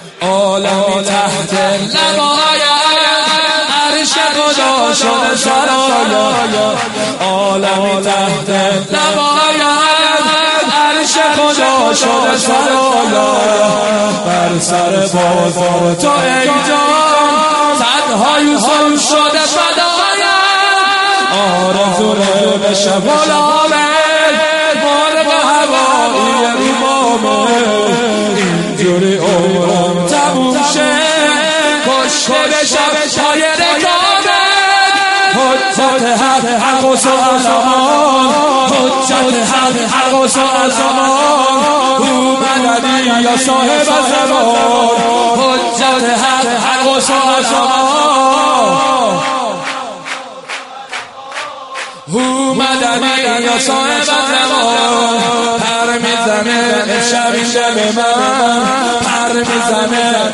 عالمی تحت لوای عرش خدا شده سرایا، عالمی تحت لوای عرش خدا شده سرایا. بر سر بازار تو ای جان صدها یوسف شده فدایا. آرزو بشه غلامه مرغ هوایی امامه، اینجوری عمرم تموم شه کشته بشم پای رکابه. حجت حق و سلام، حجت حق و سلام، اومدی یا صاحب زمان. حجت حق و سلام، اومدنی یا صاحب زمان. پر میزنه شب من، پر میزنه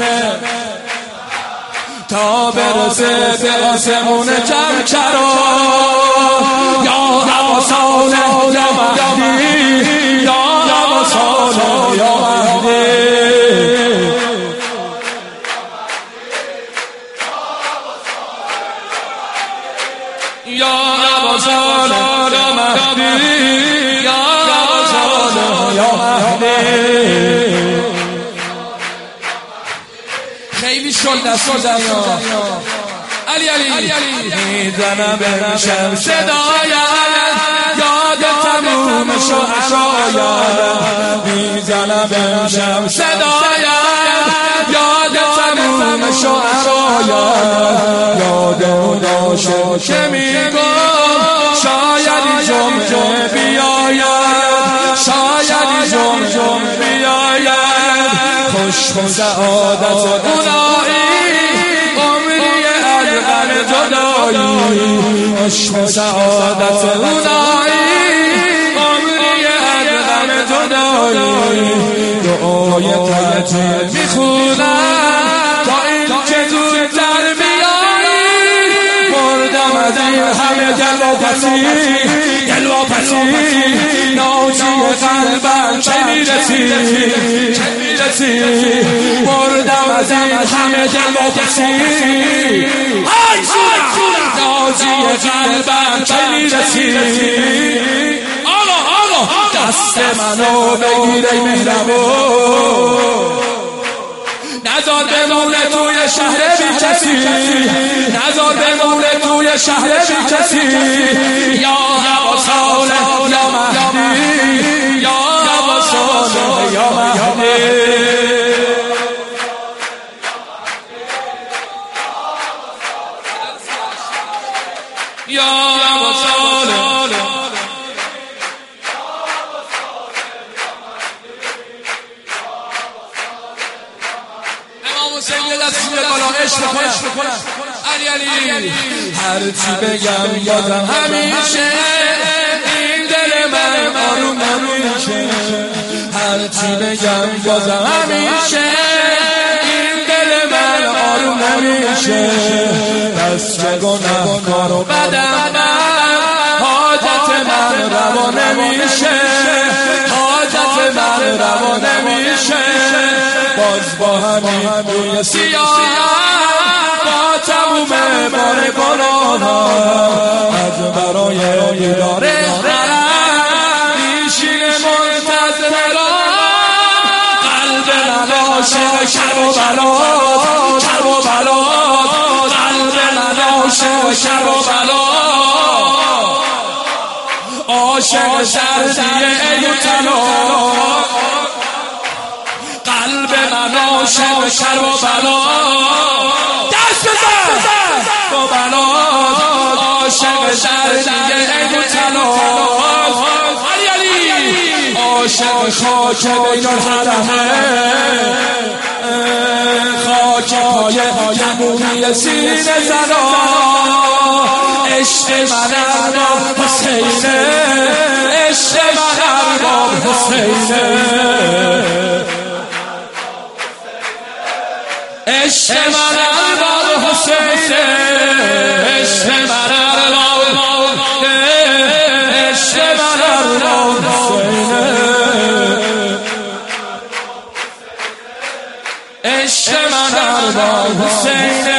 تا برسه به آسمون چرچرا. یا عباسانه یا مهدی، یا عباسانه یا مهدی، یا عباسانه یا مهدی، یا عباسانه یا مهدی. خیلی شل دست بزن علی میزنم امشب صدایم یاد تموم شعرایم. میزنم امشب صدایم یاد تموم شعرایم. یاد اونا شد که میگم شاید جمعه بیاید، شاید جمعه بیاید. خوش سعادت اونایی عمری عدم جدایی. خوش سعادت اونایی عمری عدم جدایی. دعای ترجیح میخونم تا این که زودتر بیایی. مردم از این همه دلواپسی ناجی قلبم چه میرسی. مردم از این همه دلواپسی ناجی قلبم چه میرسی. آقا دست منو بگیره میرمو، نزار بمونه توی شهر بی کسی، نزار بمونه توی شهر بی کسی. یا عباسانه یا مهدی، یا عباسانه یا مهدی. یا عباسانه علی هرچی بگم بازم همیشه این دل من آروم نمیشه. هرچی بگم بازم همیشه این دل من آروم نمیشه. بس که گناهکار و بدم من حاجت من روا نمیشه، حاجت من روا نمیشه. باز با همین روی سیاه با تموم بار گناها از برای دیدار حرم میشینه منتظر قلب من عاشق شب و بلا، شب و بلا. قلب من عاشق شب و بلا، عاشق سردیه ای طلا. قلب من عاشق شب و بلا، دست بزن با بلا. عاشق سردیه ای طلا، علی عاشق خاک بین الحرمه، خاک پای تمومی سینه زنا. عشق من ارباب حسینه، عشق من ارباب حسینه. عشق من ارباب حسینه، عشق من ارباب، عشق من ارباب حسینه. عشق من ارباب حسین